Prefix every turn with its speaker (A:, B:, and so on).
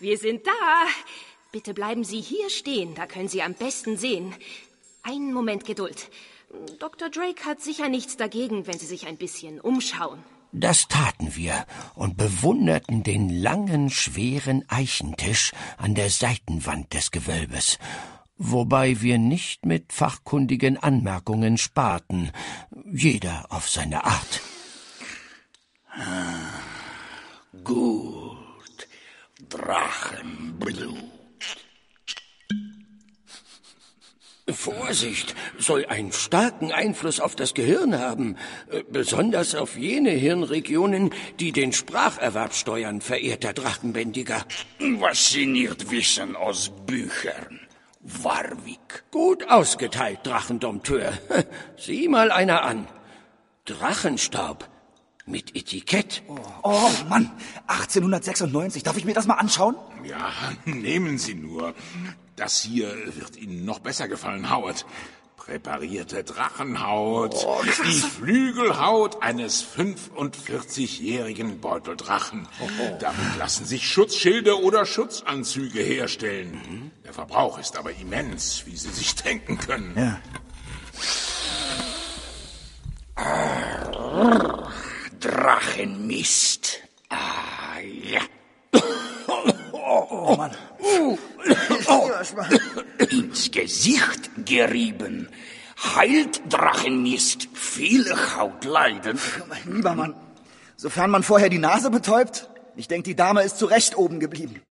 A: Wir sind da. Bitte bleiben Sie hier stehen, da können Sie am besten sehen. Einen Moment Geduld. Dr. Drake hat sicher nichts dagegen, wenn Sie sich ein bisschen umschauen.
B: Das taten wir und bewunderten den langen, schweren Eichentisch an der Seitenwand des Gewölbes, wobei wir nicht mit fachkundigen Anmerkungen sparten, jeder auf seine Art.
C: Gut, Drachenblut.
B: Vorsicht, soll einen starken Einfluss auf das Gehirn haben, besonders auf jene Hirnregionen, die den Spracherwerb steuern, verehrter Drachenbändiger.
C: Was Sie nicht wissen aus Büchern. Warwick.
B: Gut ausgeteilt, Drachendompteur. Sieh mal einer an. Drachenstaub mit Etikett.
D: Oh Mann, 1896, darf ich mir das mal anschauen?
E: Ja, nehmen Sie nur. Das hier wird Ihnen noch besser gefallen, Howard. Präparierte Drachenhaut. Die Flügelhaut eines 45-jährigen Beuteldrachen. Damit lassen sich Schutzschilde oder Schutzanzüge herstellen. Der Verbrauch ist aber immens, wie Sie sich denken können.
D: Ja.
C: Drachenmist. Ah, ja.
D: Oh Mann.
C: Ins Gesicht gerieben. Heilt Drachenmist viele Hautleiden?
D: Mein lieber Mann, sofern man vorher die Nase betäubt, ich denke, die Dame ist zu Recht oben geblieben.